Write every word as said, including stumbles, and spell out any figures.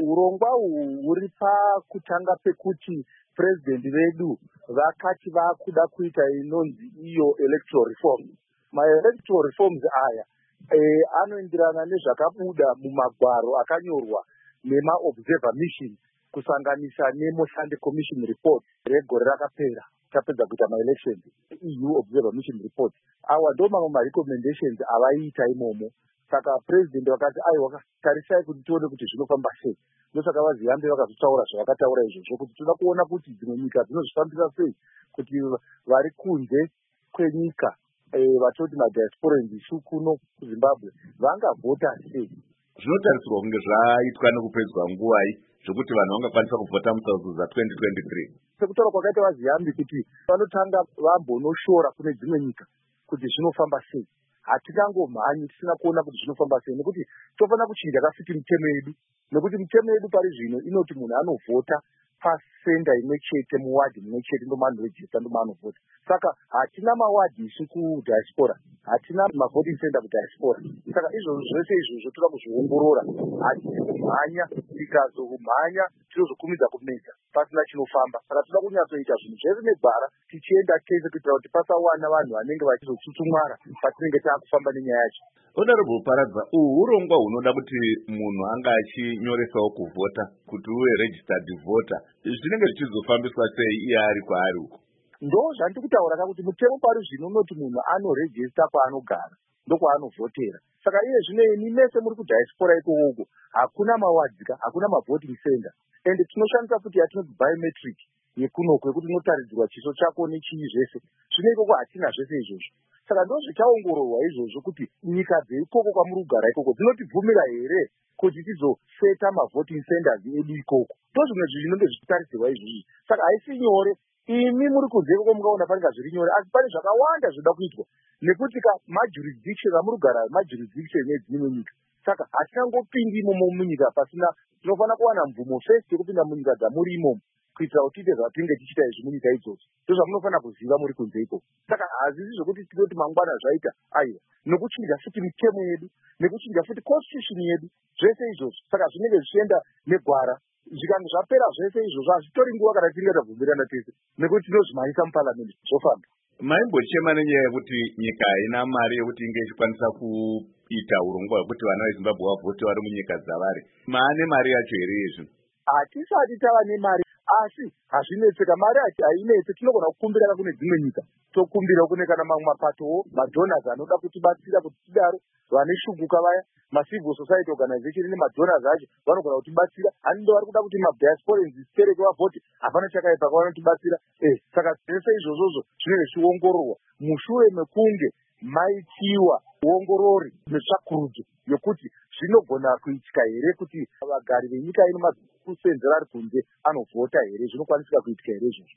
urongwa uhu huri pakutanga pekuti purezidendi vedu vakati vakuda kuita inonzi iyo electoral reform. Ma-electoral reforms aya e, anoenderana nezvakabuda mumagwaro akanyorwa nema-observer mission kusanganisa nemo-Sunday Commission report regore rakapera tapedza kuita ma-elections, E U observer mission report. Awa ndo mamwe ma-recommendations avaita imomo. Saka president vakati aiwa tarisai kuti tione kuti zvinofamba sei. Ndosaka vazihambe vakazvitaura zvavakataura izvozvo kuti toda kuona kuti dzimwe nyika dzinozvifambisa sei, kuti vari kunze kwenyika vatoti madiasporans isu kuno kuZimbabwe vangavhota sei. Zvinotarisirwa kunge zvaitwa nekupedzwa nguwai zvokuti vanhu vangakwanisa kuvhota mutsaudzo za-twenty twenty-three. Sekutaura kwakaita vazihambi kuti vanotanga vambonoshora kune dzimwe nyika kuti zvinofamba sei. Hatingangomhanyi tisina kuona kuti zvinofamba sei, nekuti tofanira kuchinja kasiti mitemo yedu, nekuti mitemo yedu pari zvino inoti munhu anovhota pasenda imwe chete, muwadhi mumwe chete ndo manorejista ndo maanovhota. Saka hatina mawadhi isu kudiaspora, hatina mavoting center kudiaspora. Saka izvozvo zvese izvozvo toda kuzviongorora. Hatisi kumhanya, tikazomhanya tinozokumidza kumedza pasina chinofamba. Saka toda kunyatsoita zvinhu zvese negwara tichienda tese kuitira kuti pasawana vanhu vanenge vachizotsutsumwara patinenge taakufamba nenyaya yacho. Honorable Paradza, uhu urongwa hunoda kuti munhu anga achinyoresawo kuvhota kuti uve registered voter, zvinenge zvichizofambiswa sei iye ari kwaari uko? Ndo zvandiri kutaura kuti mutemo pari zvino unoti munhu anorejista kwaanogara ndokwaanoVhotera. Saka iye zvino imi mese muri kudiaspora ikoko hakuna mawadzika, hakuna mavoting center, ende tinoshandisa futi yatinoti biometric yekunoko yekuti unotaridzirwa chiso chako nechii zvese. Zvino ikoko hatina zvese izvozvo. Saka ndo zvichaongororwa izvozvo kuti nyika dzeikoko kwamuri kugara ikoko dzinotibvumira here kuti tizoseta mavoting centers edu ikoko. Ndo zvimwe zvinenge zvichitarisirwa izvozvo. Saka haisi nyore. Imi muri kunze ikoko mukaona panenge zviri nyore, asi pane zvakawanda zvoda kuitwa nekuti ka majurisdiction amuri kugara majurisdiction edzimwe nyika. Saka hatingangopindi imomo munyika pasina, tinofanira kuwana mvumo first yekupinda munyika dzamuri imomo kuitira kuti tiite zvatinenge tichita izvi munyika idzodzo. Ndo zvamunofanira kuziva muri kunze ikoko. Saka hazisi zvokuti tinoti mangwana zvaita aiwa, nekuchinja futi mitemo yedu, nekuchinja futi constitution yedu, zvese izvozvo. Saka zvinenge zvichienda negwara. Zvikange zvapera zvese izvozvo hazvitori nguva kana tinenge tabvumirana tese, nekuti tinozvimhanyisa muparliament zvofamba. Maimbochema nenyaya yekuti nyika haina mari yekuti inge ichikwanisa kuita urongwa hwekuti vana veZimbabwe vavhote vari munyika dzavari. Maane mari yacho here izvi? Hatisati tava nemari, asi hazvinetseka. Mari hainetse, tinogona kukumbira kune dzimwe nyika, tokumbira kune kana mamwe mapatowo madonors anoda kutibatsira kuti tidaro, vane shuguka vaya ma-civil society organization nemadonors acho vanogona kutibatsira. Hanindo vari kuda kuti madiasporans dzitereke vavhote, hapana chakaipa kwavanotibatsira. Eh, saka zvese izvozvozvo zvinenge zvichiongororwa mushure mekunge maitiwa uongorori netsvakurudzo yokuti zvinogona kuitika here kuti vagari venyika ino makusenzera ari kunze anovhota here, zvinokwanisika kuitika here izvozvo.